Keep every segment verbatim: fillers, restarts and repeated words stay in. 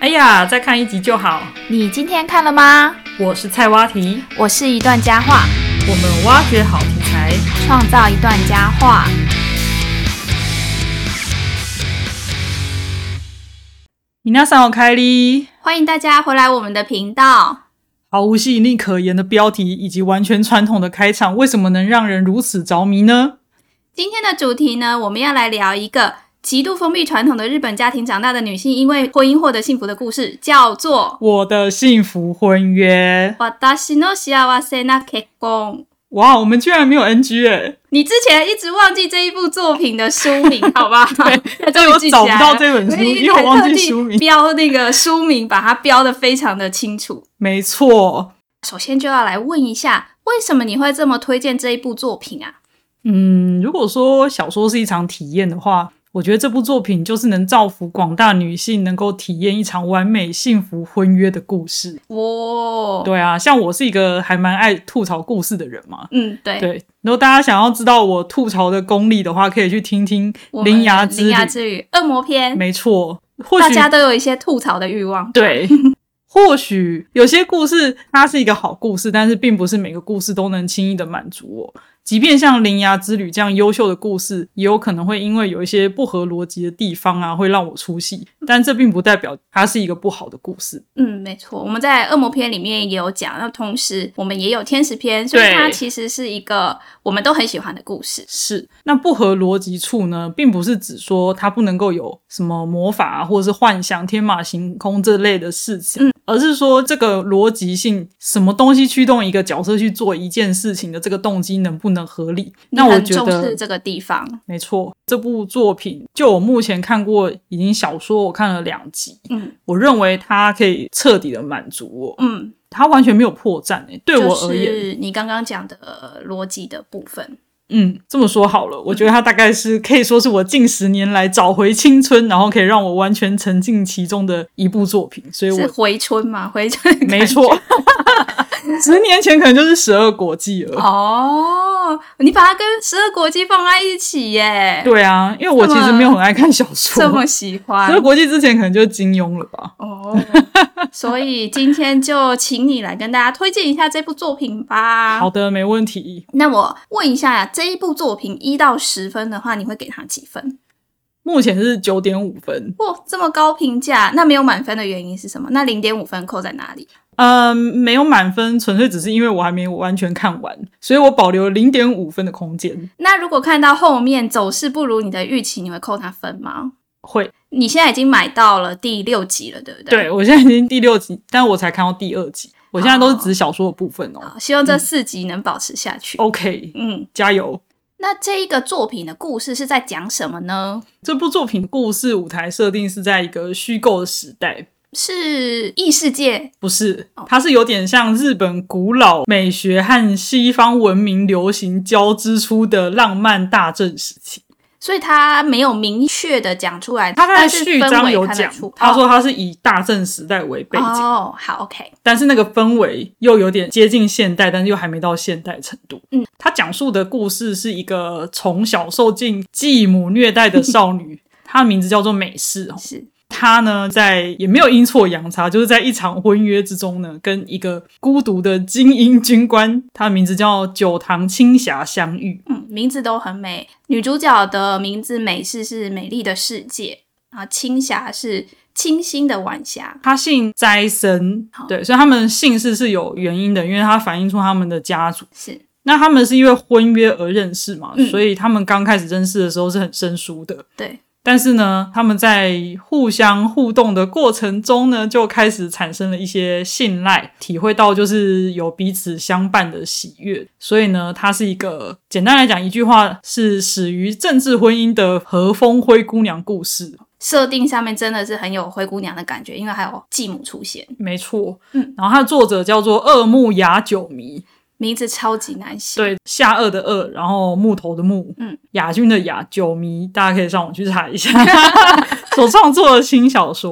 哎呀，再看一集就好。 你今天看了吗？ 我是菜蛙题， 我是一段佳话， 我们挖掘好题材， 创造一段佳话。 皆さんおかえり， 欢迎大家回来我们的频道。 毫无吸引力可言的标题以及完全传统的开场，为什么能让人如此着迷呢？ 今天的主题呢，我们要来聊一个极度封闭传统的日本家庭长大的女性因为婚姻获得幸福的故事，叫做我的幸福婚约。 私の幸せな結婚。 哇，我们居然没有 N G 耶！ 你之前一直忘记这一部作品的书名，好吧？ 对，所以我找不到这本书，因为我忘记书名。 标那个书名，把它标得非常的清楚。 没错。 首先就要来问一下，为什么你会这么推荐这一部作品啊？ 嗯，如果说小说是一场体验的话，我觉得这部作品就是能造福广大女性能够体验一场完美幸福婚约的故事。 哇， 对啊，像我是一个还蛮爱吐槽故事的人嘛。 嗯，对对。如果大家想要知道我吐槽的功力的话，可以去听听《铃芽之旅》。 铃芽之旅恶魔篇。 没错，或许大家都有一些吐槽的欲望。 对。或许有些故事它是一个好故事，但是并不是每个故事都能轻易的满足我。即便像《铃芽之旅》这样优秀的故事，也有可能会因为有一些不合逻辑的地方啊，会让我出戏。但这并不代表它是一个不好的故事。 嗯，没错。我们在恶魔篇里面也有讲，那同时我们也有天使篇，所以它其实是一个我们都很喜欢的故事。 是。那不合逻辑处呢，并不是指说它不能够有什么魔法啊，或者是幻想、天马行空这类的事情。嗯，而是说这个逻辑性，什么东西驱动一个角色去做一件事情的这个动机能不能合理。那我觉得你很重视这个地方。没错，这部作品就我目前看过已经小说我看了两集， 嗯， 我认为它可以彻底的满足我。 嗯， 它完全没有破绽、欸、对我而言， 就是你刚刚讲的逻辑的部分。 嗯，这么说好了，我觉得它大概是可以说是我近十年来找回青春，然后可以让我完全沉浸其中的一部作品。所以我是回春吗？回春没错。十年前可能就是十二国记了。 哦，你把它跟十二国记放在一起耶。 对啊，因为我其实没有很爱看小说， 这么喜欢。 十二国记之前可能就是金庸了吧。 哦，所以今天就请你来跟大家推荐一下这部作品吧。 好的，没问题。 那我问一下，这一部作品一到十分的话，你会给它几分？ 目前是 九点五分。 哇，这么高评价。那没有满分的原因是什么？那 零点五分扣在哪里？ 嗯，没有满分，纯粹只是因为我还没有完全看完，所以我保留 零点五分的空间。 那如果看到后面走势不如你的预期，你会扣他分吗？ 会。 你现在已经买到了第六集了，对不对？ 对，我现在已经第六集，但我才看到第二集。我现在都是指小说的部分哦。 好，希望这四集能保持下去。 嗯、OK， 嗯，加油。 那这一个作品的故事是在讲什么呢？ 这部作品故事舞台设定是在一个虚构的时代。 是异世界？ 不是，它是有点像日本古老美学和西方文明流行交织出的浪漫大正时期。 所以他没有明确的讲出来， 他在序章有讲，他说他是以大正时代为背景。 哦，好 ，OK。 但是那个氛围又有点接近现代，但是又还没到现代程度。嗯，他讲述的故事是一个从小受尽继母虐待的少女，她的名字叫做美式。 是。 她呢，在也没有阴错阳差，就是在一场婚约之中呢，跟一个孤独的精英军官，他的名字叫九堂青霞相遇。 嗯，名字都很美。女主角的名字美式是美丽的世界，然后青霞是清新的晚霞。 她姓斋森，对，所以他们姓氏是有原因的，因为它反映出他们的家族。 是。那他们是因为婚约而认识嘛，嗯、所以他们刚开始认识的时候是很生疏的。 对。 但是呢，他们在互相互动的过程中呢，就开始产生了一些信赖，体会到就是有彼此相伴的喜悦。所以呢，它是一个简单来讲一句话是始于政治婚姻的和风灰姑娘故事。 设定上面真的是很有灰姑娘的感觉，因为还有继母出现。 没错，嗯，然后它的作者叫做二木雅久弥。 名字超级难写。 对，下颚的颚，然后木头的木，嗯，雅君的雅，久弥，大家可以上网去查一下所创作的轻小说。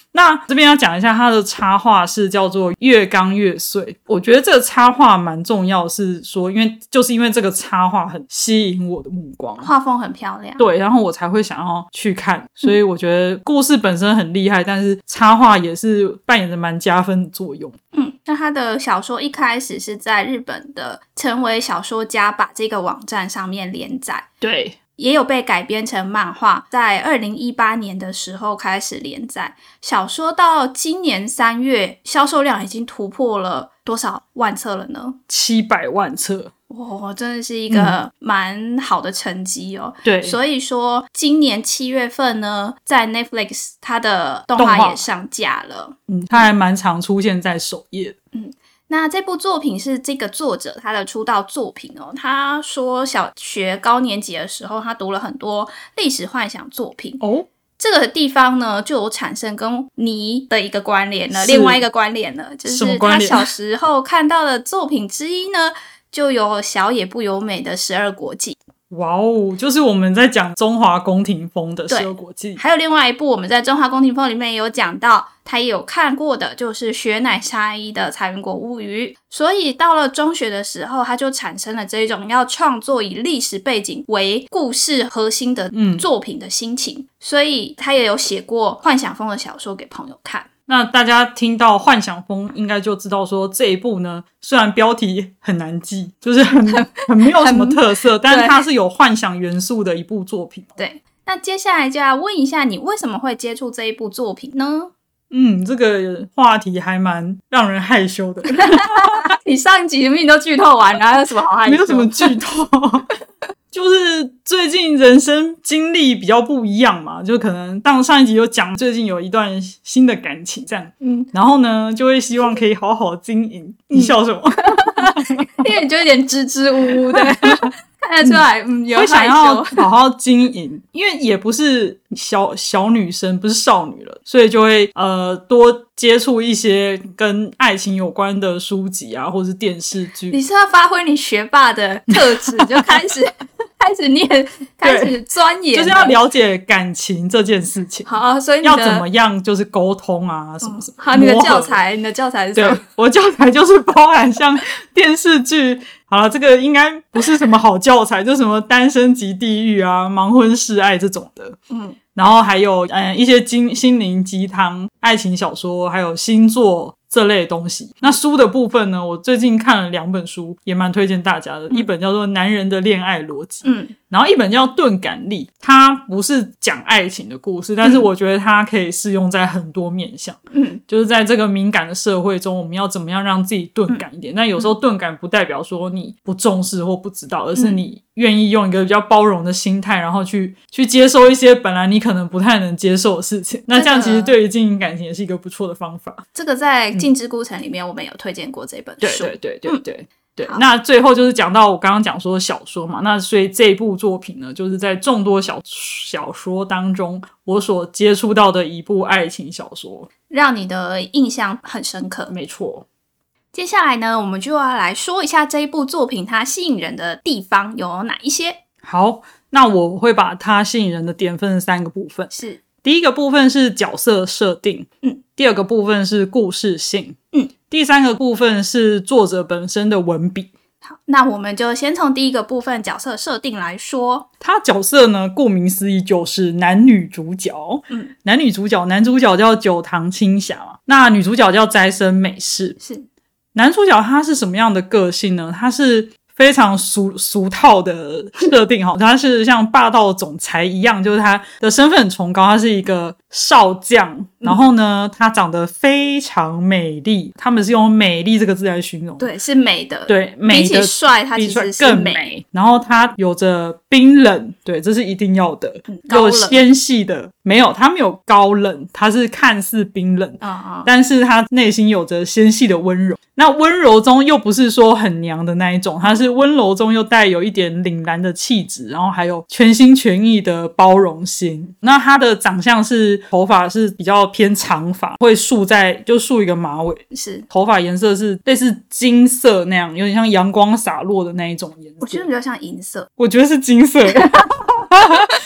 那这边要讲一下它的插画是叫做越刚越碎，我觉得这个插画蛮重要，是说因为就是因为这个插画很吸引我的目光， 画风很漂亮， 对，然后我才会想要去看，所以我觉得故事本身很厉害，但是插画也是扮演着蛮加分的作用。 嗯，那他的小说一开始是在日本的成为小说家吧这个网站上面连载， 对， 也有被改编成漫画，在二零一八年的时候开始连载。小说到今年三月销售量已经突破了多少万册了呢？ 七百万册。 哇，真的是一个蛮好的成绩哦。 对， 所以说今年七月份呢，在 Netflix 它的动画也上架了。 嗯，它还蛮常出现在首页的。 嗯。那这部作品是这个作者他的出道作品哦。他说小学高年级的时候，他读了很多历史幻想作品哦。 这个地方呢，就有产生跟你的一个关联了，另外一个关联了，就是他小时候看到的作品之一呢，就有小野不由美的《十二国记》。 哇哦，就是我们在讲中华宫廷风的《十二国记》。 还有另外一部我们在中华宫廷风里面也有讲到，他也有看过的，就是雪乃沙一的《财源国物语》。所以到了中学的时候，他就产生了这种要创作以历史背景为故事核心的作品的心情、嗯、所以他也有写过幻想风的小说给朋友看。 那大家听到幻想风应该就知道说这一部呢，虽然标题很难记，就是很很没有什么特色，但是它是有幻想元素的一部作品。 对，那接下来就要问一下你为什么会接触这一部作品呢？ 嗯，这个话题还蛮让人害羞的。 你上一集明明都剧透完了，还有什么好害羞？ 没有什么剧透。就是最近人生经历比较不一样嘛，就可能当上一集有讲最近有一段新的感情这样，嗯，然后呢就会希望可以好好经营、嗯、你笑什么？ 因为你就有点支支吾吾的看得出来，嗯，有害羞， 会想要好好经营，因为也不是小小女生，不是少女了，所以就会呃多接触一些跟爱情有关的书籍啊，或是电视剧。 你是要发挥你学霸的特质，就开始开始念，开始钻研， 就是要了解感情这件事情。 好，所以你要怎么样就是沟通啊，什么什么。 好，你的教材，你的教材是什么？ 对，我教材就是包含像电视剧。好了，这个应该不是什么好教材，就什么单身即地狱啊、盲婚试爱这种的。嗯，然后还有嗯一些精心灵鸡汤、爱情小说，还有星座这类的东西。那书的部分呢，我最近看了两本书，也蛮推荐大家的。嗯、一本叫做《男人的恋爱逻辑》，嗯，然后一本叫《钝感力》，它不是讲爱情的故事，但是我觉得它可以适用在很多面向。嗯，就是在这个敏感的社会中，我们要怎么样让自己钝感一点？嗯、但有时候钝感不代表说你不重视或不知道，而是你愿意用一个比较包容的心态，然后去去接受一些本来你可能不太能接受的事情。那这样其实对于经营感情也是一个不错的方法。 这个在《镜之孤城》里面我们有推荐过这本书。 对对对对对。嗯对，那最后就是讲到我刚刚讲说小说嘛，那所以这部作品呢，就是在众多小小说当中，我所接触到的一部爱情小说， 让你的印象很深刻。 没错。 接下来呢，我们就要来说一下这一部作品它吸引人的地方有哪一些。 好，那我会把它吸引人的点分成三个部分。 是， 第一个部分是角色设定，嗯，第二个部分是故事性，嗯，第三个部分是作者本身的文笔。 好，那我们就先从第一个部分角色设定来说。 他角色呢，顾名思义就是男女主角。嗯，男女主角，男主角叫久堂青霞嘛，那女主角叫斋生美世。 是， 男主角他是什么样的个性呢？他是非常俗俗套的设定哈，他是像霸道总裁一样，就是他的身份很崇高，他是一个少将，然后呢，他长得非常美丽，他们是用美丽这个字来形容， 对，是美的， 对，美的比起帅，他其实是更美。然后他有着冰冷，对，这是一定要的， 嗯、 有纤细的，没有，他没有高冷，他是看似冰冷， 啊啊， 但是他内心有着纤细的温柔。那温柔中又不是说很娘的那一种，他是温柔中又带有一点凛然的气质，然后还有全心全意的包容心。那他的长相是头发是比较偏长发，会束在就束一个马尾， 是头发颜色是类似金色那样，有点像阳光洒落的那一种颜色。 我觉得比较像银色， 我觉得是金色。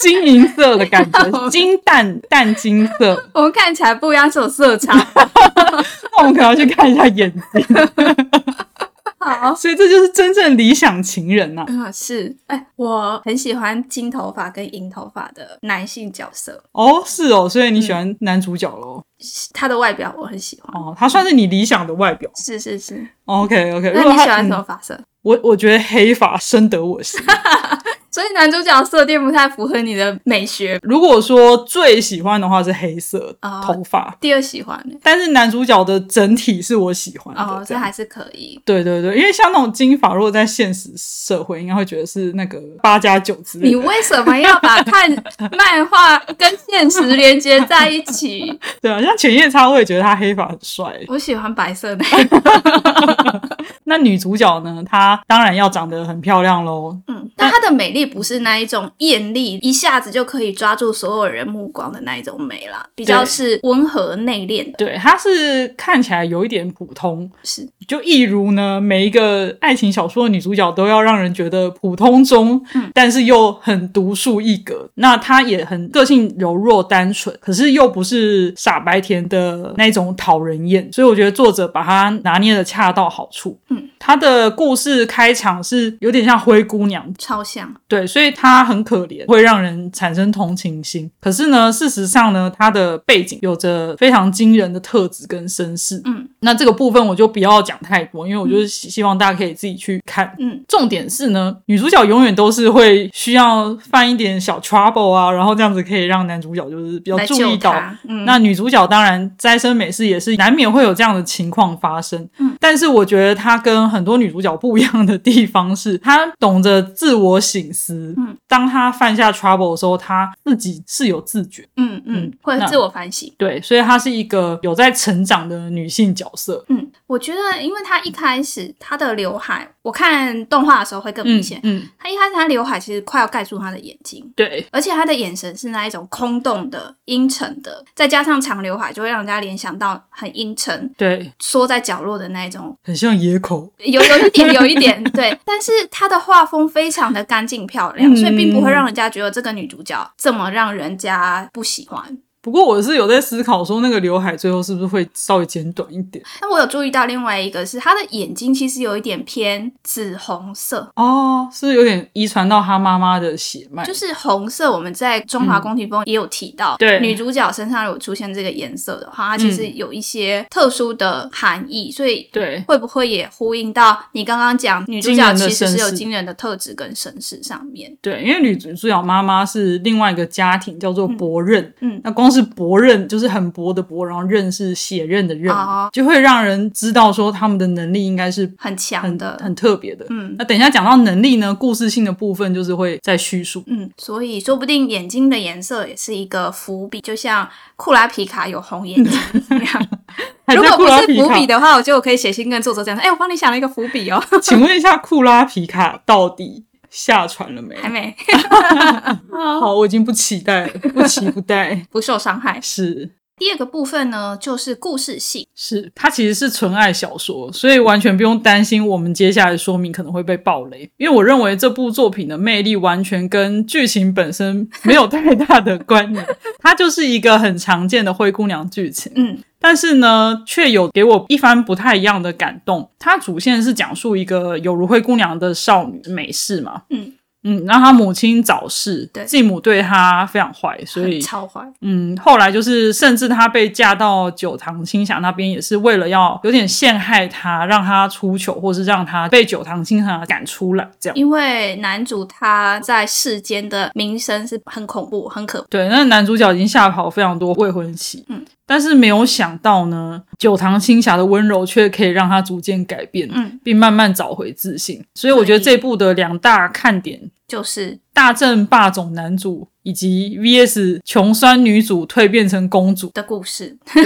金银色的感觉，金淡淡金色。 我们看起来不一样，是有色差。 那我们可能要去看一下眼睛。 好， 所以这就是真正理想情人呐、啊。 嗯，是，哎、欸，我很喜欢金头发跟银头发的男性角色。 哦，是哦，所以你喜欢男主角咯、 嗯、他的外表我很喜欢。 哦，他算是你理想的外表。 是是是。 OK OK。 那你喜欢什么发色？嗯、 我我觉得黑发深得我心。 所以男主角色调不太符合你的美学。 如果说最喜欢的话是黑色、哦、头发， 第二喜欢的， 但是男主角的整体是我喜欢的。 哦，这还是可以。 对对对，因为像那种金发，如果在现实社会，应该会觉得是那个八加九之类的。 你为什么要把看漫画跟现实连接在一起？ 对啊，像犬夜叉，我也觉得他黑发很帅。 我喜欢白色的。 那女主角呢？她当然要长得很漂亮咯。 嗯，但她的美丽不是那一种艳丽，一下子就可以抓住所有人目光的那一种美啦，比较是温和内敛的。 对，她是看起来有一点普通， 是就一如呢每一个爱情小说的女主角都要让人觉得普通中，嗯，但是又很独树一格。那她也很个性柔弱单纯，可是又不是傻白甜的那种讨人厌，所以我觉得作者把她拿捏的恰到好处。嗯，她的故事开场是有点像灰姑娘， 超像。 对，所以她很可怜，会让人产生同情心。可是呢，事实上呢，她的背景有着非常惊人的特质跟身世。嗯，那这个部分我就不要讲太多，因为我就是希望大家可以自己去看。嗯，重点是呢，女主角永远都是会需要犯一点小 trouble 啊，然后这样子可以让男主角就是比较注意到。嗯，那女主角当然斋生美世也是难免会有这样的情况发生。嗯，但是我觉得她跟很多女主角不一样的地方是，她懂得自我省思。嗯，当她犯下 trouble 的时候，她自己是有自觉。 嗯嗯，会自我反省。 对，所以她是一个有在成长的女性角色。 嗯，我觉得因为她一开始她的刘海，我看动画的时候会更明显。嗯，她、嗯、一开始她刘海其实快要盖住她的眼睛。 对， 而且她的眼神是那一种空洞的、阴沉的，再加上长刘海，就会让人家联想到很阴沉， 对， 缩在角落的那种， 很像野口。 有有一点，有一点，对。但是她的画风非常的干净漂亮、嗯，所以并不会让人家觉得这个女主角这么让人家不喜欢。 不过我是有在思考说那个刘海最后是不是会稍微剪短一点。 那我有注意到另外一个是她的眼睛其实有一点偏紫红色。 哦，是有点遗传到她妈妈的血脉。 就是红色我们在中华宫廷风也有提到、嗯、对，女主角身上有出现这个颜色的话，它其实有一些特殊的含义、嗯、所以对会不会也呼应到你刚刚讲女主角其实是有惊人的特质跟身世上面。 对，因为女主角妈妈是另外一个家庭叫做伯刃。嗯, 嗯那光是伯刃就是很薄的薄，然后刃是血刃的刃、哦、就会让人知道说他们的能力应该是很强的 很, 很特别的。嗯，那等一下讲到能力呢，故事性的部分就是会再叙述。 嗯，所以说不定眼睛的颜色也是一个伏笔，就像库拉皮卡有红眼睛一样。如果不是伏笔的话，我觉得我可以写信跟作者讲哎、欸，我帮你想了一个伏笔哦。 请问一下库拉皮卡到底下船了没？ 还没。 好，我已经不期待了，不期不待， 不受伤害。 是。 第二个部分呢，就是故事性。 是，它其实是纯爱小说，所以完全不用担心我们接下来的说明可能会被爆雷，因为我认为这部作品的魅力完全跟剧情本身没有太大的关联。它就是一个很常见的灰姑娘剧情。嗯。但是呢，却有给我一番不太一样的感动。它主线是讲述一个有如灰姑娘的少女美世嘛。嗯。嗯，然后他母亲早逝，对，继母对他非常坏，所以超坏。 嗯，后来就是甚至他被嫁到九堂青霞那边，也是为了要有点陷害他，让他出糗，或是让他被九堂青霞赶出来，这样。 因为男主他在世间的名声是很恐怖、很可怕。 对，那男主角已经吓跑非常多未婚妻。嗯。但是没有想到呢，九堂青霞的温柔却可以让他逐渐改变，嗯，并慢慢找回自信。所以我觉得这部的两大看点就是大正霸总男主以及 V S 穷酸女主蜕变成公主的故事。 对，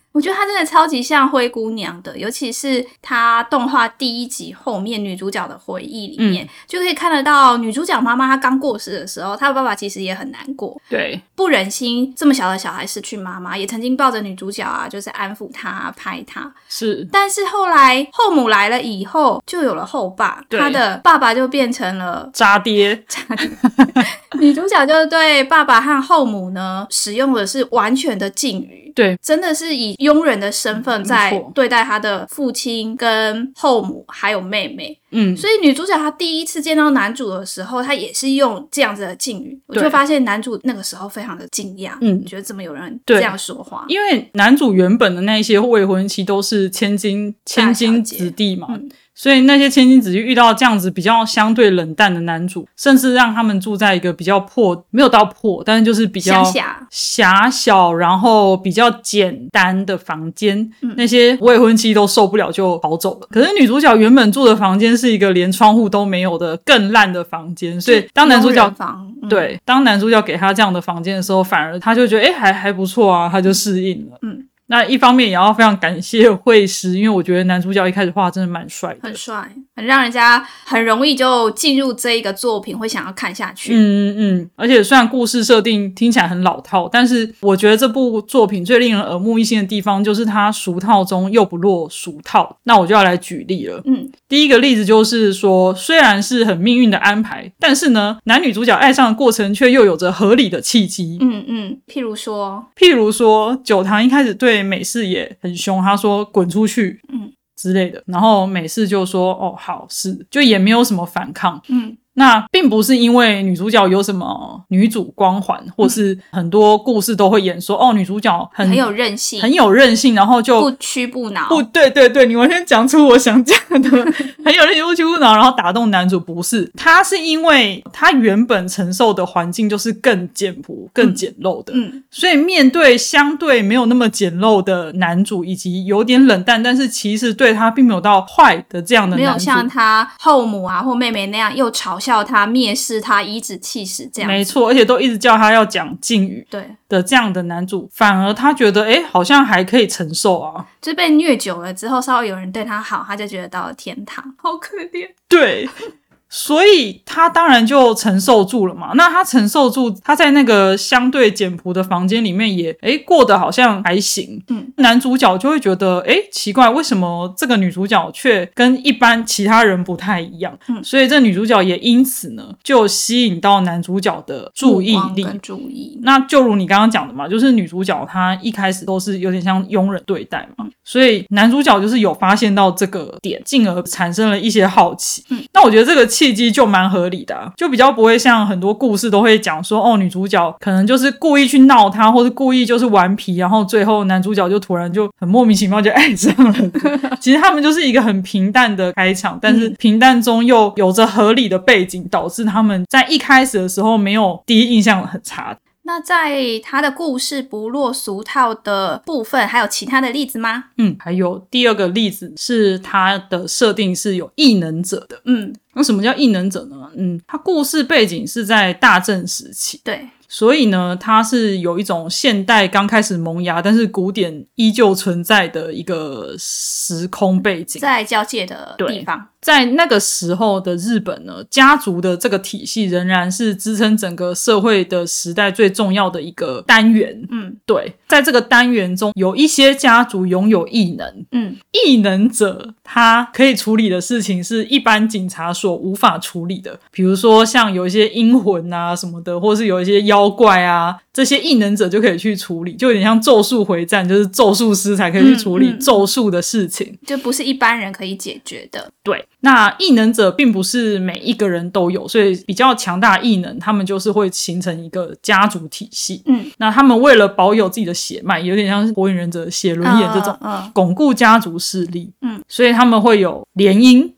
我觉得她真的超级像灰姑娘的，尤其是她动画第一集后面女主角的回忆里面、嗯、就可以看得到女主角妈妈她刚过世的时候，她的爸爸其实也很难过， 对， 不忍心这么小的小孩失去妈妈，也曾经抱着女主角啊，就是安抚她拍她， 是， 但是后来后母来了以后就有了后爸，她的爸爸就变成了渣爹渣爹女主角就对爸爸和后母呢使用的是完全的敬语， 对， 真的是以佣人的身份在对待她的父亲跟后母还有妹妹。嗯，所以女主角她第一次见到男主的时候，她也是用这样子的敬语，我就发现男主那个时候非常的惊讶，嗯，觉得怎么有人这样说话？ 因为男主原本的那些未婚妻都是千金千金子弟嘛，嗯，所以那些千金子弟遇到这样子比较相对冷淡的男主，甚至让他们住在一个比较破，没有到破，但是就是比较狭小然后比较简单的房间，嗯，那些未婚妻都受不了就跑走了。可是女主角原本住的房间是一个连窗户都没有的更烂的房间，所以当男主角房、嗯、 对，当男主角给他这样的房间的时候，反而他就觉得诶还还不错啊，他就适应了。嗯，那一方面也要非常感谢绘师，因为我觉得男主角一开始画真的蛮帅的， 很帅，很让人家很容易就进入这一个作品，会想要看下去。 嗯嗯嗯，而且虽然故事设定听起来很老套，但是我觉得这部作品最令人耳目一新的地方就是它俗套中又不落俗套。那我就要来举例了。嗯，第一个例子就是说，虽然是很命运的安排，但是呢，男女主角爱上的过程却又有着合理的契机。 嗯嗯，譬如说， 譬如说，九堂一开始对美式也很凶，他说滚出去，嗯之类的，然后美式就说哦好是，就也没有什么反抗。嗯，那并不是因为女主角有什么女主光环，或是很多故事都会演说、嗯、哦女主角很很有韧性， 很有韧性，然后就不屈不挠。 不，对对对，你完全讲出我想讲的，很有韧性不屈不挠，然后打动男主。不是，他是因为他原本承受的环境就是更简朴、更简陋的，嗯，所以面对相对没有那么简陋的男主，以及有点冷淡，但是其实对他并没有到坏的这样的男主， 没有像他后母啊或妹妹那样又嘲笑他、蔑视他、颐指气使这样子， 没错，而且都一直叫他要讲敬语， 对的这样的男主，反而他觉得诶好像还可以承受啊， 就被虐久了之后，稍微有人对他好，他就觉得到了天堂，好可怜。 对。所以他当然就承受住了嘛。那他承受住，他在那个相对简朴的房间里面也诶过得好像还行。嗯，男主角就会觉得诶奇怪，为什么这个女主角却跟一般其他人不太一样？嗯，所以这女主角也因此呢就吸引到男主角的注意力跟注意。 那就如你刚刚讲的嘛，就是女主角她一开始都是有点像佣人对待嘛，所以男主角就是有发现到这个点，进而产生了一些好奇。嗯，那我觉得这个契机就蛮合理的啊，就比较不会像很多故事都会讲说哦，女主角可能就是故意去闹他，或是故意就是顽皮，然后最后男主角就突然就很莫名其妙就爱上了。其实他们就是一个很平淡的开场，但是平淡中又有着合理的背景，导致他们在一开始的时候没有第一印象很差。 那在他的故事不落俗套的部分，还有其他的例子吗？ 嗯，还有第二个例子是他的设定是有异能者的。嗯，那什么叫异能者呢？嗯，他故事背景是在大正时期。 对。 所以呢，它是有一种现代刚开始萌芽，但是古典依旧存在的一个时空背景， 在交界的地方。 在那个时候的日本呢，家族的这个体系仍然是支撑整个社会的时代最重要的一个单元。嗯，对，在这个单元中，有一些家族拥有异能。嗯，异能者他可以处理的事情是一般警察所无法处理的，比如说像有一些阴魂啊什么的，或是有一些妖怪啊，这些异能者就可以去处理，就有点像咒术回战，就是咒术师才可以去处理咒术的事情， 嗯嗯，就不是一般人可以解决的。 对，那异能者并不是每一个人都有，所以比较强大的异能他们就是会形成一个家族体系。嗯，那他们为了保有自己的血脉，有点像是火影忍者血轮眼这种巩固家族势力。嗯，所以他们会有联姻。嗯，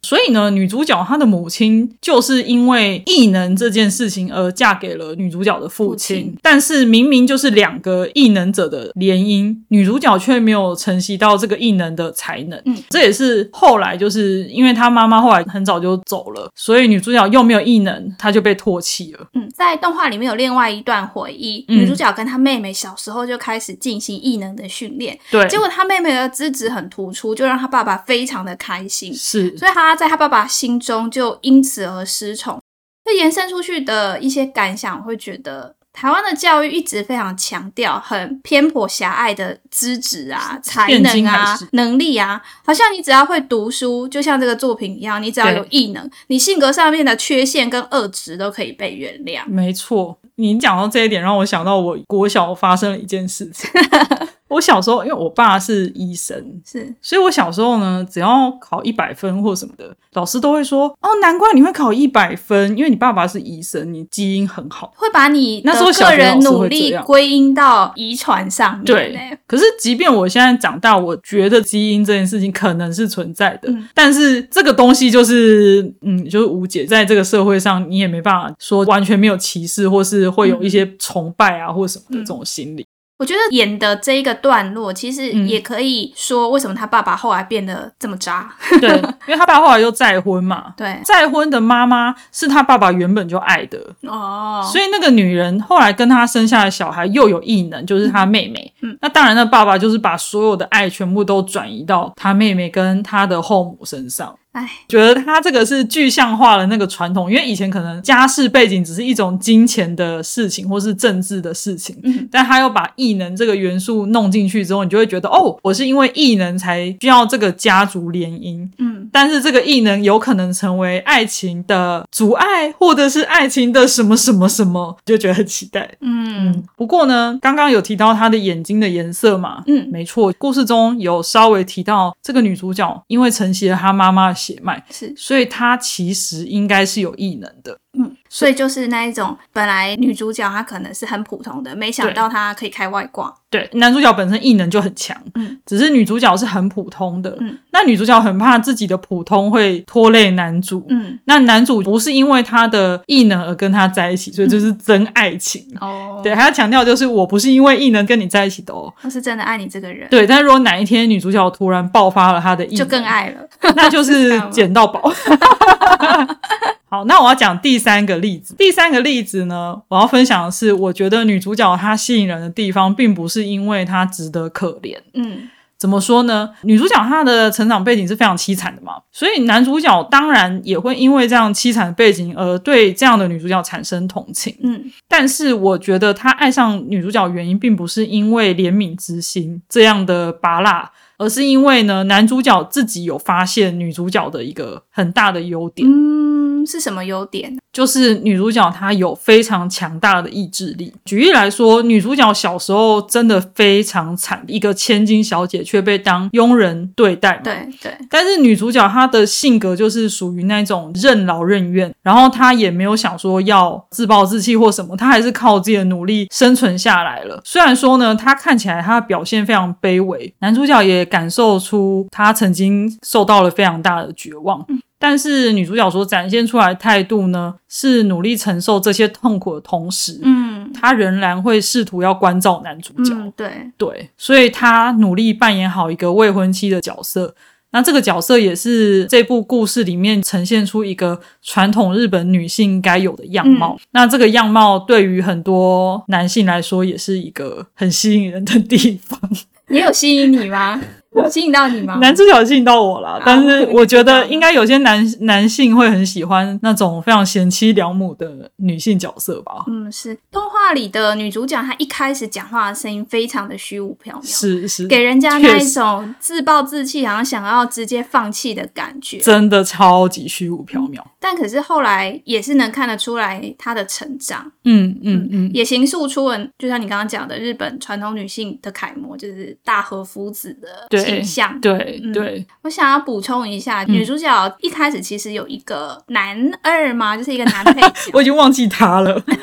所以呢，女主角她的母亲就是因为异能这件事情而嫁给了女主角的父亲，父亲但是明明就是两个异能者的联姻，女主角却没有承袭到这个异能的才能。嗯，这也是后来就是因为她妈妈后来很早就走了，所以女主角又没有异能，她就被唾弃了。 嗯，在动画里面有另外一段回忆，嗯、女主角跟她妹妹小时候就开始进行异能的训练，对，结果她妹妹的资质很突出，就让她爸爸非常的开心， 是， 所以她在她爸爸心中就因此而失宠。那延伸出去的一些感想，我会觉得台湾的教育一直非常强调很偏颇狭隘的资质啊、才能啊、能力啊，好像你只要会读书，就像这个作品一样，你只要有异能，你性格上面的缺陷跟恶质都可以被原谅。 没错，你讲到这一点让我想到我国小发生了一件事情。我小时候因为我爸是医生， 是， 所以我小时候呢只要考一百分或什么的，老师都会说哦，难怪你会考一百分，因为你爸爸是医生，你基因很好， 会把你的个人努力归因到遗传上面。 对，可是即便我现在长大，我觉得基因这件事情可能是存在的、嗯、但是这个东西就是嗯，就是无解，在这个社会上你也没办法说完全没有歧视，或是会有一些崇拜啊、嗯、或什么的这种心理。 我觉得演的这一个段落其实也可以说为什么他爸爸后来变得这么渣。 对，因为他爸后来又再婚嘛。 对， 再婚的妈妈是他爸爸原本就爱的哦，所以那个女人后来跟他生下的小孩又有异能，就是他妹妹。嗯，那当然那爸爸就是把所有的爱全部都转移到他妹妹跟他的后母身上。 哎， 觉得他这个是具象化了那个传统，因为以前可能家世背景只是一种金钱的事情或是政治的事情、嗯、但他又把异能这个元素弄进去之后，你就会觉得哦，我是因为异能才需要这个家族联姻。嗯，但是这个异能有可能成为爱情的阻碍，或者是爱情的什么什么什么，就觉得很期待。嗯, 嗯不过呢，刚刚有提到他的眼睛的颜色嘛，嗯，没错，故事中有稍微提到这个女主角因为承袭了她妈妈的血脉， 是， 所以她其实应该是有异能的。 嗯，所以就是那一种本来女主角她可能是很普通的，没想到她可以开外挂。 对，男主角本身异能就很强，嗯，只是女主角是很普通的，嗯，那女主角很怕自己的普通会拖累男主，嗯，那男主不是因为他的异能而跟他在一起，所以就是真爱情。哦、嗯，对，还要强调就是我不是因为异能跟你在一起的哦， 我是真的爱你这个人。 对，但是如果哪一天女主角突然爆发了她的异能， 就更爱了， 那就是捡到宝。好，那我要讲第三个例子。第三个例子呢，我要分享的是，我觉得女主角她吸引人的地方，并不是因为她值得可怜。嗯，怎么说呢？女主角她的成长背景是非常凄惨的嘛，所以男主角当然也会因为这样凄惨的背景而对这样的女主角产生同情。嗯，但是我觉得他爱上女主角的原因，并不是因为怜悯之心这样的拔辣，而是因为呢，男主角自己有发现女主角的一个很大的优点。 嗯，是什么优点？ 就是女主角她有非常强大的意志力。举例来说，女主角小时候真的非常惨，一个千金小姐却被当佣人对待嘛。 对对。 但是女主角她的性格就是属于那种任劳任怨，然后她也没有想说要自暴自弃或什么，她还是靠自己的努力生存下来了。虽然说呢，她看起来她的表现非常卑微，男主角也感受出她曾经受到了非常大的绝望。嗯，但是女主角所展现出来的态度呢，是努力承受这些痛苦的同时，嗯，她仍然会试图要关照男主角。 嗯，对对，所以她努力扮演好一个未婚妻的角色。那这个角色也是这部故事里面呈现出一个传统日本女性该有的样貌。嗯，那这个样貌对于很多男性来说也是一个很吸引人的地方。 也有吸引你吗？有吸引到你吗？ 男主角吸引到我了，但是我觉得应该有些男男性会很喜欢那种非常贤妻良母的女性角色吧。 嗯，是动画里的女主角，她一开始讲话的声音非常的虚无缥缈， 是是， 给人家那一种自暴自弃，好像想要直接放弃的感觉， 真的超级虚无缥缈。 但可是后来也是能看得出来她的成长， 嗯嗯嗯， 也形塑出了就像你刚刚讲的日本传统女性的楷模，就是大和夫子的形象。 对、嗯、对， 我想要补充一下、嗯、女主角一开始其实有一个男二嘛，就是一个男配角我已经忘记他了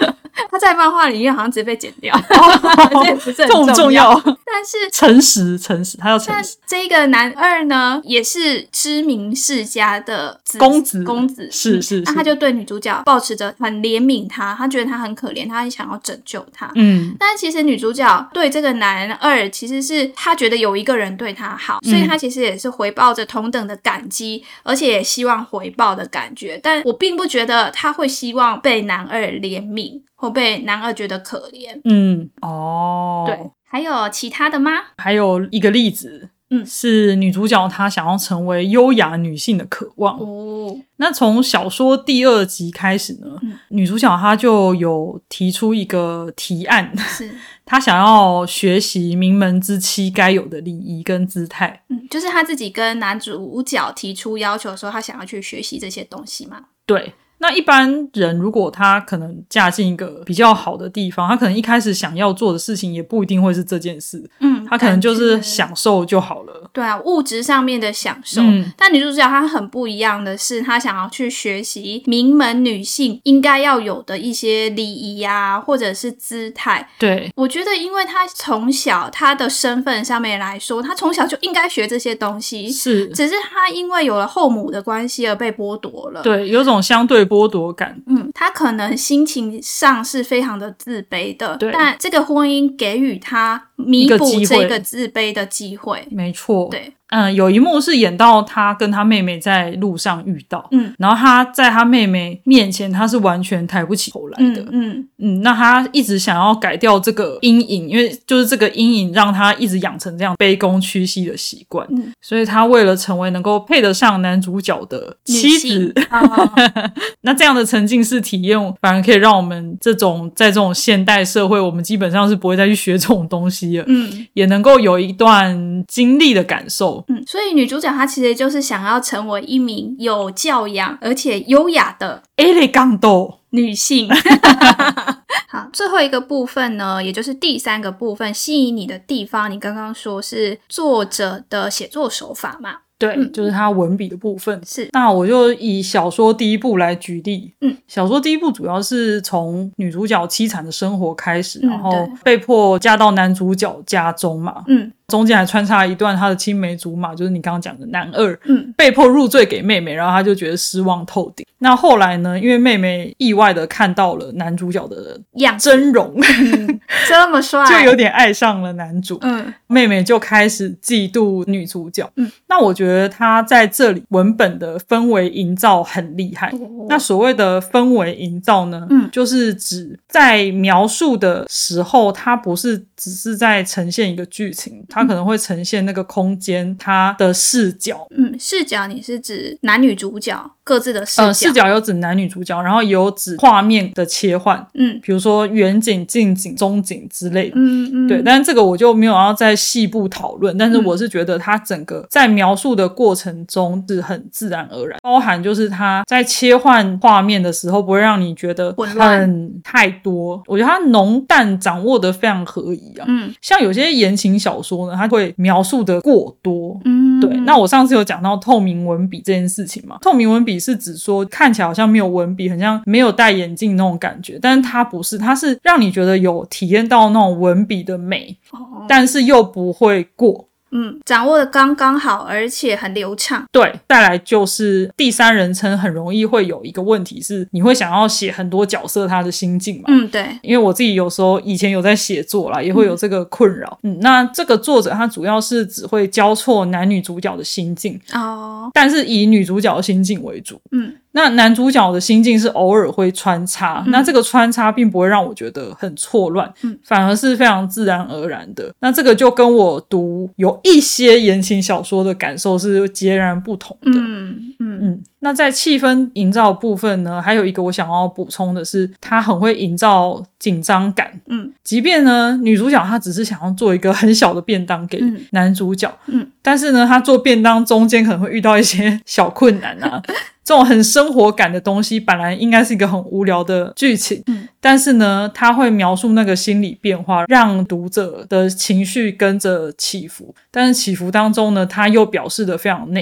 他在漫画里面好像直接被剪掉， 哦、 这不是很重不重要？ 但是诚实，诚实，他要诚实。 这个男二呢，也是知名世家的子公子， 公子是是是， 那他就对女主角抱持着很怜悯她，他觉得她很可怜，他想要拯救她。 嗯， 但其实女主角对这个男二，其实是她觉得有一个人对她好，所以她其实也是回报着同等的感激，而且也希望回报的感觉。但我并不觉得她会希望被男二怜悯，或被男二觉得可怜。 嗯，哦， 对，还有其他的吗？ 还有一个例子。 嗯， 是女主角她想要成为优雅女性的渴望。 哦， 那从小说第二集开始呢，嗯、女主角她就有提出一个提案， 是她想要学习名门之妻该有的礼仪跟姿态。 嗯，就是她自己跟男主角提出要求的时候，她想要去学习这些东西嘛？ 对。那一般人如果他可能嫁进一个比较好的地方，他可能一开始想要做的事情也不一定会是这件事，嗯，他可能就是享受就好了。 对啊，物质上面的享受。嗯，但女主角她很不一样的是，她想要去学习名门女性应该要有的一些礼仪啊，或者是姿态。 对， 我觉得因为她从小她的身份上面来说，她从小就应该学这些东西， 是， 只是她因为有了后母的关系而被剥夺了。 对，有种相对剥夺感。 嗯，她可能心情上是非常的自卑的， 对， 但这个婚姻给予她弥补这个自卑的机会。 没错， 对。 嗯，有一幕是演到他跟他妹妹在路上遇到， 嗯， 然后他在他妹妹面前，他是完全抬不起头来的， 嗯嗯, 嗯，那他一直想要改掉这个阴影，因为就是这个阴影让他一直养成这样卑躬屈膝的习惯，嗯，所以他为了成为能够配得上男主角的妻子，哦、那这样的沉浸式体验，反而可以让我们这种在这种现代社会，我们基本上是不会再去学这种东西了，嗯，也能够有一段经历的感受。 嗯，所以女主角她其实就是想要成为一名有教养而且优雅的 elegant 女性。好，最后一个部分呢，也就是第三个部分，吸引你的地方，你刚刚说是作者的写作手法嘛？ 对、嗯，就是他文笔的部分。 是， 那我就以小说第一部来举例。 嗯， 小说第一部主要是从女主角凄惨的生活开始，嗯、然后被迫嫁到男主角家中嘛。嗯。中间还穿插一段他的青梅竹马，就是你刚刚讲的男二，嗯，被迫入赘给妹妹，然后他就觉得失望透顶。那后来呢，因为妹妹意外的看到了男主角的真容， 嗯、这么帅， 就有点爱上了男主。 嗯， 妹妹就开始嫉妒女主角。 嗯， 那我觉得他在这里文本的氛围营造很厉害。哦、那所谓的氛围营造呢，嗯，就是指在描述的时候，它不是只是在呈现一个剧情，它可能会呈现那个空间它的视角。 嗯，视角你是指男女主角各自的视角？ 呃，视角有指男女主角，然后也有指画面的切换。嗯，比如说远景、近景、中景之类的。嗯嗯，对，但是这个我就没有要再细部讨论。但是我是觉得它整个在描述的过程中是很自然而然，包含就是它在切换画面的时候不会让你觉得很太多。我觉得它浓淡掌握得非常合宜啊。嗯，像有些言情小说呢，它会描述的过多。嗯，对。那我上次有讲到透明文笔这件事情嘛，透明文笔是指说看起来好像没有文笔，很像没有戴眼镜那种感觉，但是它不是，它是让你觉得有体验到那种文笔的美，哦、但是又不会过。 嗯，掌握的刚刚好，而且很流畅。 对，再来就是第三人称很容易会有一个问题是，你会想要写很多角色他的心境嘛？ 嗯，对。 因为我自己有时候以前有在写作啦，也会有这个困扰。嗯, 嗯，那这个作者他主要是只会交错男女主角的心境哦，但是以女主角的心境为主。嗯。那男主角的心境是偶尔会穿插、嗯、那这个穿插并不会让我觉得很错乱、嗯、反而是非常自然而然的。那这个就跟我读有一些言情小说的感受是截然不同的。嗯嗯嗯。那在气氛营造部分呢，还有一个我想要补充的是，它很会营造紧张感。嗯，即便呢女主角她只是想要做一个很小的便当给男主角，嗯，但是呢她做便当中间可能会遇到一些小困难啊。这种很生活感的东西本来应该是一个很无聊的剧情、嗯、但是呢它会描述那个心理变化，让读者的情绪跟着起伏，但是起伏当中呢它又表示得非常内敛。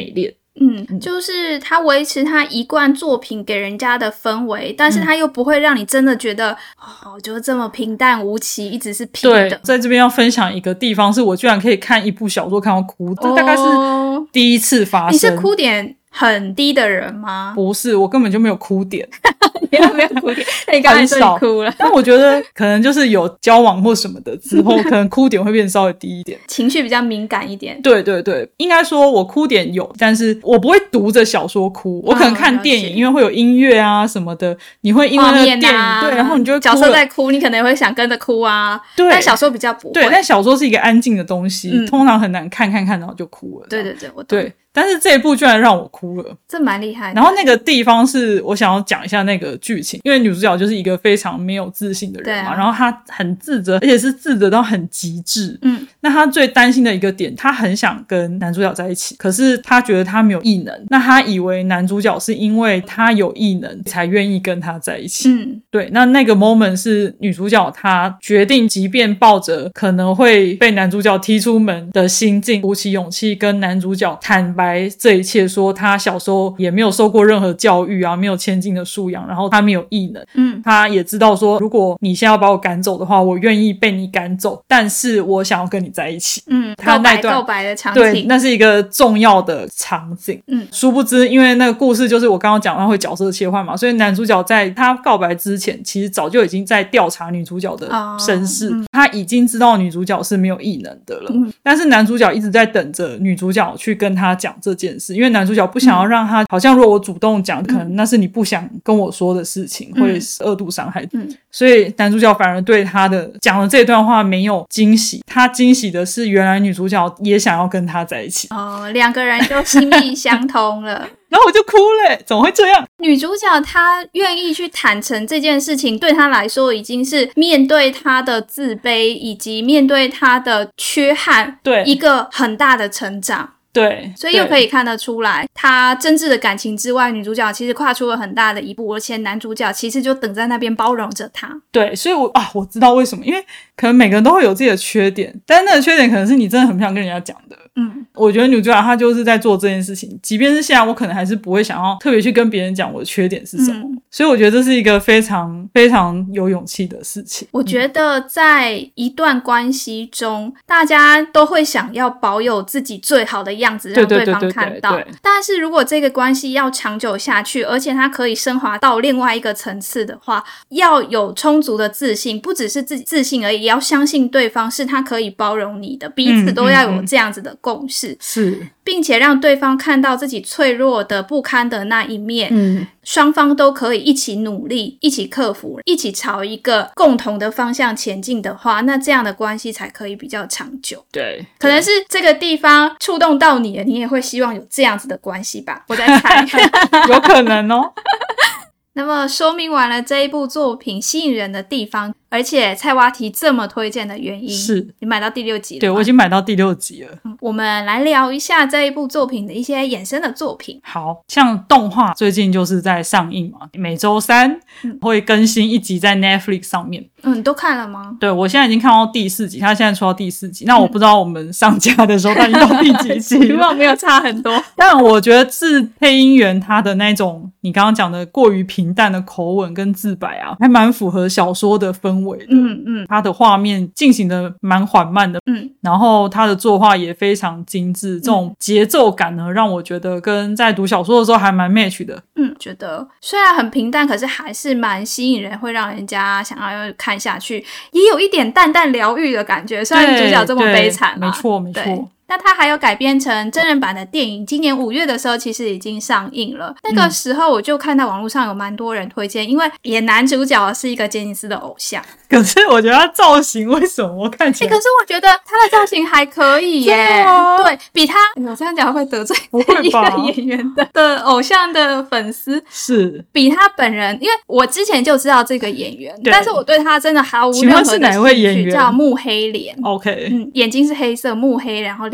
嗯，就是他维持他一贯作品给人家的氛围，但是他又不会让你真的觉得、嗯、哦，就是这么平淡无奇，一直是平的。 对，在这边要分享一个地方是我居然可以看一部小说看到哭，这大概是第一次发生。 哦、你是哭点很低的人吗？ 不是，我根本就没有哭点。 你有没有哭点？你刚才说你哭了。 但我觉得可能就是有交往或什么的之后，可能哭点会变稍微低一点， 情绪比较敏感一点。 对对对，应该说我哭点有，但是我不会读着小说哭，我可能看电影、哦、因为会有音乐啊什么的，你会因为那个电影、啊、对，然后你就会哭了， 角色在哭，你可能会想跟着哭啊。对，但小说比较不会。 对，但小说是一个安静的东西、嗯、通常很难看看看然后就哭了。 对对对，我懂。 对，但是这一部居然让我哭了， 这蛮厉害的。 然后那个地方是我想要讲一下那个剧情，因为女主角就是一个非常没有自信的人嘛、啊、然后她很自责，而且是自责到很极致。嗯，那她最担心的一个点，她很想跟男主角在一起，可是她觉得他没有异能，那她以为男主角是因为他有异能才愿意跟他在一起。嗯，对，那那个 moment 是女主角她决定即便抱着可能会被男主角踢出门的心境，鼓起勇气跟男主角坦白这一切，说他小时候也没有受过任何教育啊，没有千金的素养，然后他没有异能。嗯，他也知道说如果你现在要把我赶走的话，我愿意被你赶走，但是我想要跟你在一起。嗯，他那段告白的场景， 对，那是一个重要的场景。嗯，殊不知因为那个故事就是我刚刚讲他会角色切换嘛，所以男主角在他告白之前其实早就已经在调查女主角的身世、哦嗯、他已经知道女主角是没有异能的了、嗯、但是男主角一直在等着女主角去跟他讲这件事，因为男主角不想要让他、嗯、好像如果我主动讲、嗯、可能那是你不想跟我说的事情、嗯、会二度伤害、嗯、所以男主角反而对他的讲的这段话没有惊喜，他惊喜的是原来女主角也想要跟他在一起。 哦，两个人就心意相通了。 然后我就哭了，怎么会这样？ 女主角她愿意去坦诚这件事情，对她来说已经是面对她的自卑以及面对她的缺憾，对，一个很大的成长。 对， 所以又可以看得出来，她真挚的感情之外，女主角其实跨出了很大的一步，而且男主角其实就等在那边包容着她。 对，所以我啊，我知道为什么，因为可能每个人都会有自己的缺点，但是那个缺点可能是你真的很不想跟人家讲的。嗯，我觉得女主角她就是在做这件事情，即便是现在我可能还是不会想要特别去跟别人讲我的缺点是什么、嗯、所以我觉得这是一个非常非常有勇气的事情。 我觉得在一段关系中、嗯、大家都会想要保有自己最好的样子让对方看到，对对对对对，但是如果这个关系要长久下去，而且它可以升华到另外一个层次的话，要有充足的自信，不只是自己自信而已，也要相信对方是他可以包容你的，彼此都要有这样子的共识、嗯嗯嗯、是，并且让对方看到自己脆弱的不堪的那一面，嗯，双方都可以一起努力，一起克服，一起朝一个共同的方向前进的话，那这样的关系才可以比较长久。 对， 可能是这个地方触动到你了，你也会希望有这样子的关系吧，我在猜。 有可能哦。 那么说明完了这一部作品吸引人的地方，而且蔡蛙题这么推荐的原因，是你买到第六集了吗？ 对，我已经买到第六集了、 嗯、我们来聊一下这一部作品的一些衍生的作品。 好，像动画最近就是在上映嘛，每周三会更新一集在 Netflix 上面。 嗯，你都看了吗？ 对，我现在已经看到第四集，他现在出到第四集，那我不知道我们上架的时候他已经到第几集希望没有差很多。 但我觉得是配音员他的那种你刚刚讲的过于平淡的口吻跟自白啊，还蛮符合小说的氛围的。嗯嗯，他的画面进行的蛮缓慢的，嗯，然后他的作画也非常精致，这种节奏感呢让我觉得跟在读小说的时候还蛮 match 的。 嗯，觉得虽然很平淡，可是还是蛮吸引人，会让人家想要看下去，也有一点淡淡疗愈的感觉，虽然主角这么悲惨啦。 没错没错。 那它还有改编成真人版的电影，今年五月的时候其实已经上映了。那个时候我就看到网络上有蛮多人推荐，因为演男主角是一个杰尼斯的偶像。 可是我觉得他造型为什么我看起来、 欸、可是我觉得他的造型还可以耶。对，比他我这样讲会得罪一个演员的的偶像的粉丝， 是比他本人，因为我之前就知道这个演员，但是我对他真的毫无任何的兴趣。 请问是哪位演员？ 叫木黑莲。 OK， 嗯，眼睛是黑色木黑，然后脸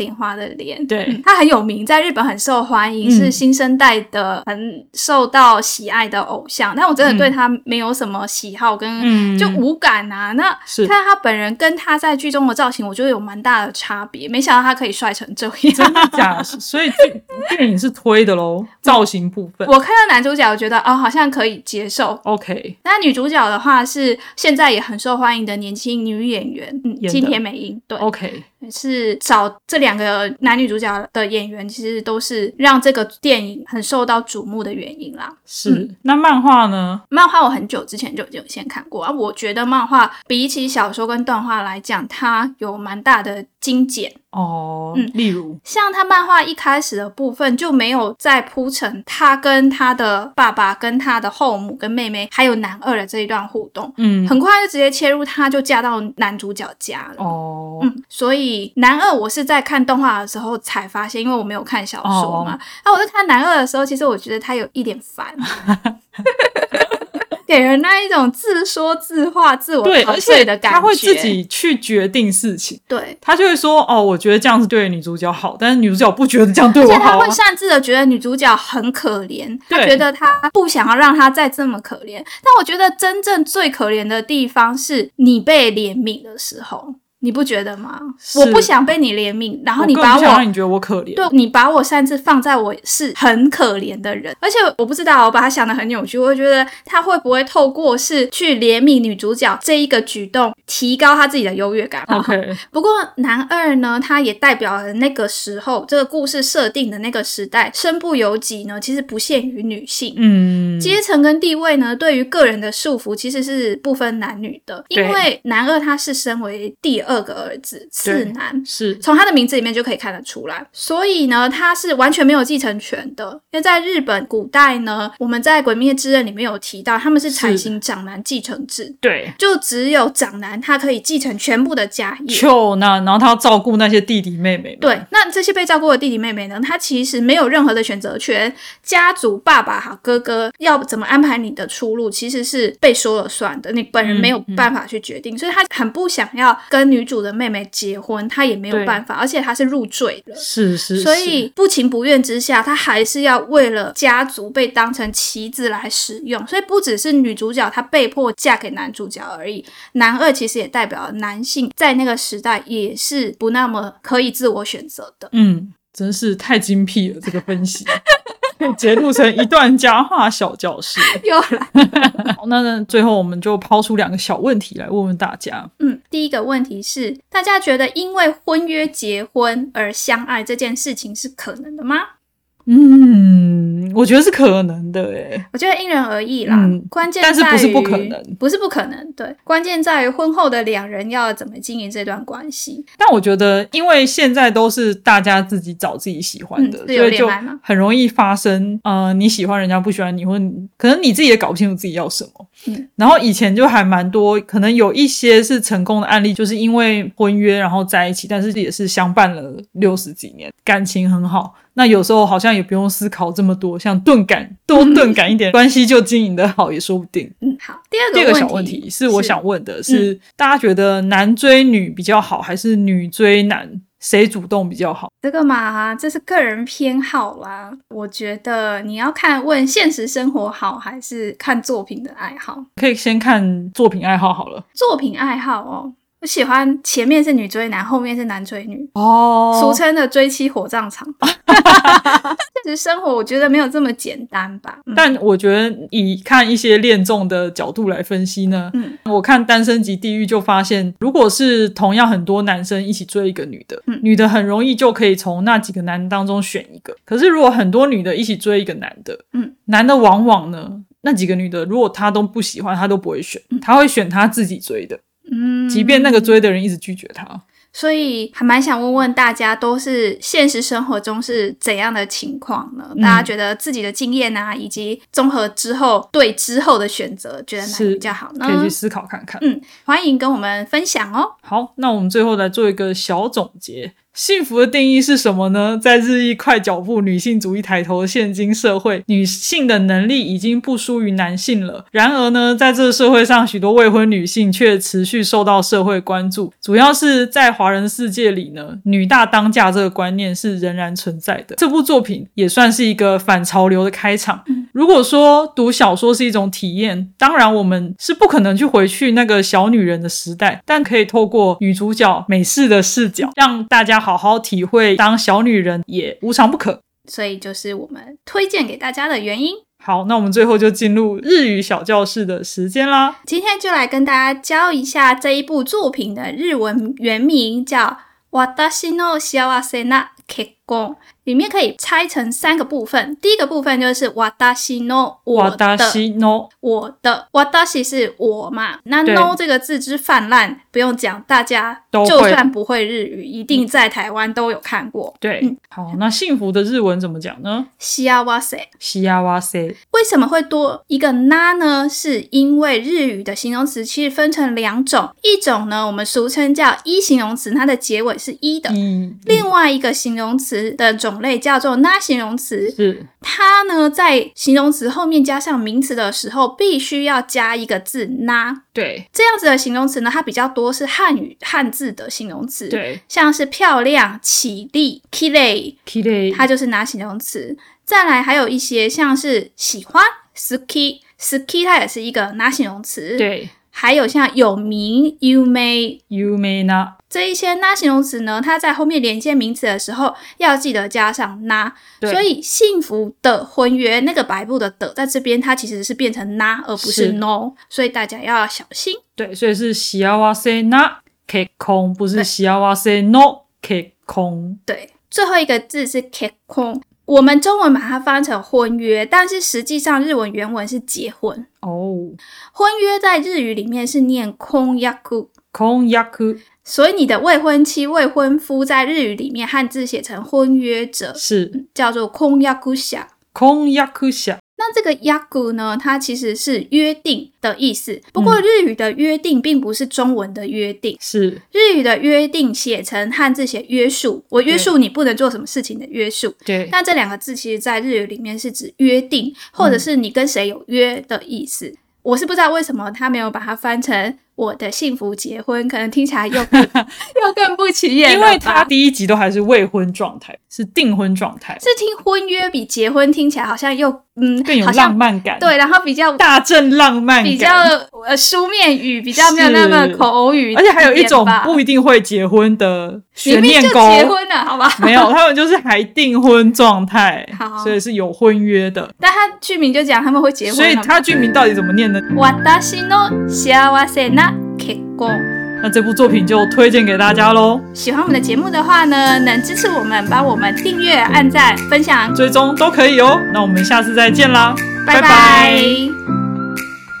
莲花的莲， 对、 嗯，他很有名，在日本很受欢迎、嗯、是新生代的很受到喜爱的偶像，但我真的对他没有什么喜好跟、嗯、就无感啊。那看他本人跟他在剧中的造型我觉得有蛮大的差别，没想到他可以帅成这样。 真的假的？所以电影是推的咯，造型部分我看到男主角我觉得哦好像可以接受 OK。 那女主角的话是现在也很受欢迎的年轻女演员、嗯、金田美英，对 OK， 是找这两个男女主角的演员其实都是让这个电影很受到瞩目的原因啦。 是、嗯、那漫画呢？ 漫画我很久之前就已经先看过啊，我觉得漫画比起小说跟动画来讲它有蛮大的精简哦，嗯，例如像他漫画一开始的部分就没有再铺陈他跟他的爸爸跟他的后母跟妹妹还有男二的这一段互动，嗯，很快就直接切入他就嫁到男主角家了哦，嗯，所以男二我是在看动画的时候才发现，因为我没有看小说嘛，那、哦、我在看男二的时候其实我觉得他有一点烦给人那一种自说自话自我陶醉的感觉， 他会自己去决定事情， 对， 他就会说哦我觉得这样是对女主角好，但是女主角不觉得这样对我好、啊、而且他会擅自的觉得女主角很可怜，他觉得他不想要让她再这么可怜，但我觉得真正最可怜的地方是你被怜悯的时候，你不觉得吗？我不想被你怜悯，然后你把我， 我更不想让你觉得我可怜， 对，你把我擅自放在我是很可怜的人，而且我不知道我把他想得很扭曲，我觉得他会不会透过是去怜悯女主角这一个举动提高他自己的优越感 OK。 不过男二呢他也代表了那个时候这个故事设定的那个时代，身不由己呢其实不限于女性，嗯，阶层跟地位呢对于个人的束缚其实是不分男女的，因为男二他是身为第二个儿子次男， 是从他的名字里面就可以看得出来，所以呢他是完全没有继承权的，因为在日本古代呢我们在鬼灭之刃里面有提到他们是采行长男继承制， 对， 就只有长男他可以继承全部的家业， 就那然后他要照顾那些弟弟妹妹， 对，那这些被照顾的弟弟妹妹呢他其实没有任何的选择权，家族爸爸好哥哥要怎么安排你的出路其实是被说了算的，你本人没有办法去决定、嗯嗯、所以他很不想要跟女主的妹妹结婚，他也没有办法，而且他是入赘了， 是是是， 所以不情不愿之下他还是要为了家族被当成棋子来使用，所以不只是女主角她被迫嫁给男主角而已，男二其实也代表了男性在那个时代也是不那么可以自我选择的。 嗯，真是太精辟了这个分析截录成一段佳话小教室又来好，那最后我们就抛出两个小问题来问问大家。 嗯，第一个问题是大家觉得因为婚约结婚而相爱这件事情是可能的吗？ 嗯，我觉得是可能的耶， 我觉得因人而异啦、嗯、关键在于但是不是不可能， 不是不可能，对，关键在于婚后的两人要怎么经营这段关系。 但我觉得因为现在都是大家自己找自己喜欢的、嗯、所以就很容易发生呃，你喜欢人家不喜欢你，或可能你自己也搞不清楚自己要什么、嗯、然后以前就还蛮多可能有一些是成功的案例，就是因为婚约然后在一起，但是也是相伴了六十几年，感情很好，那有时候好像也不用思考这么多，像钝感多钝感一点、嗯、关系就经营得好也说不定。 嗯，好，第二个第二个小问题是我想问的是, 是、嗯、大家觉得男追女比较好还是女追男，谁主动比较好？ 这个嘛，这是个人偏好啦，我觉得你要看问现实生活好还是看作品的爱好。 可以先看作品爱好好了。 作品爱好哦，我喜欢前面是女追男，后面是男追女哦， 俗称的追妻火葬场现实生活我觉得没有这么简单吧、嗯、 但我觉得以看一些恋综的角度来分析呢、嗯、我看单身级地狱就发现，如果是同样很多男生一起追一个女的、嗯、女的很容易就可以从那几个男的当中选一个，可是如果很多女的一起追一个男的、嗯、男的往往呢那几个女的如果他都不喜欢他都不会选、嗯、他会选他自己追的，嗯，即便那个追的人一直拒绝他。 所以还蛮想问问大家都是现实生活中是怎样的情况呢、嗯、大家觉得自己的经验啊以及综合之后对之后的选择觉得哪个比较好呢？ 可以去思考看看。 嗯，欢迎跟我们分享哦。 好，那我们最后来做一个小总结。 幸福的定义是什么呢？在日益快脚步、女性主义抬头的现今社会，女性的能力已经不输于男性了。然而呢，在这个社会上，许多未婚女性却持续受到社会关注。主要是在华人世界里呢，女大当嫁这个观念是仍然存在的。这部作品也算是一个反潮流的开场。嗯、如果说读小说是一种体验，当然我们是不可能去回去那个小女人的时代，但可以透过女主角美式的视角，让大家好好体会当小女人也无常不可， 所以就是我们推荐给大家的原因。 好，那我们最后就进入日语小教室的时间啦。 今天就来跟大家教一下这一部作品的日文原名，叫私の幸せな結婚，里面可以拆成三个部分。第一个部分就是私の我的， 私の我的，私是我嘛，那 no 这个字之泛滥不用讲，大家就算不会日语，一定在台湾都有看过。 对、嗯、好，那幸福的日文怎么讲呢？ 幸せ， 幸せ。 为什么会多一个な呢？是因为日语的形容词其实分成两种，一种呢我们俗称叫一形容词，它的结尾是一的、嗯、另外一个形容词的种类叫做那形容词，是它呢在形容词后面加上名词的时候必须要加一个字那。 对， 这样子的形容词呢，它比较多是汉语汉字的形容词， 对， 像是漂亮、起立、きれい、 きれい， 它就是那形容词。再来还有一些像是喜欢、好き、好き它也是一个那形容词， 对。 还有像有名、有名、 有名な， 这一些那形容词呢，它在后面连接名词的时候要记得加上那，所以幸福的婚约那个白布的的在这边它其实是变成那而不是 no， 所以大家要小心。 对，所以是幸せな結婚，不是幸せの結婚。 对，最后一个字是結婚，我们中文把它翻成婚约，但是实际上日文原文是结婚哦。 婚约在日语里面是念婚約， 婚約， 所以你的未婚妻、未婚夫在日语里面汉字写成婚约者， 是叫做婚約者。 婚約者。 那这个約呢，它其实是约定的意思，不过日语的约定并不是中文的约定， 是、 嗯、日语的约定写成汉字写约束，我约束你不能做什么事情的约束。 对， 但这两个字其实在日语里面是指约定，或者是你跟谁有约的意思、嗯、我是不知道为什么他没有把它翻成我的幸福结婚，可能听起来又更又更不起眼了吧， 因为他第一集都还是未婚状态，是订婚状态， 是听婚约比结婚听起来好像又嗯更有浪漫感， 对，然后比较大正浪漫感， 比较呃书面语，比较没有那么口语， 而且还有一种不一定会结婚的悬念勾， 明明就结婚了，好吧？ 没有，他们就是还订婚状态，所以是有婚约的。 但他剧名就讲他们会结婚了， 所以他剧名到底怎么念呢？ 私の幸せな結婚。 那这部作品就推荐给大家咯。 喜欢我们的节目的话呢，能支持我们，帮我们订阅、按赞、分享、 追踪都可以哦。那我们下次再见啦， 拜拜。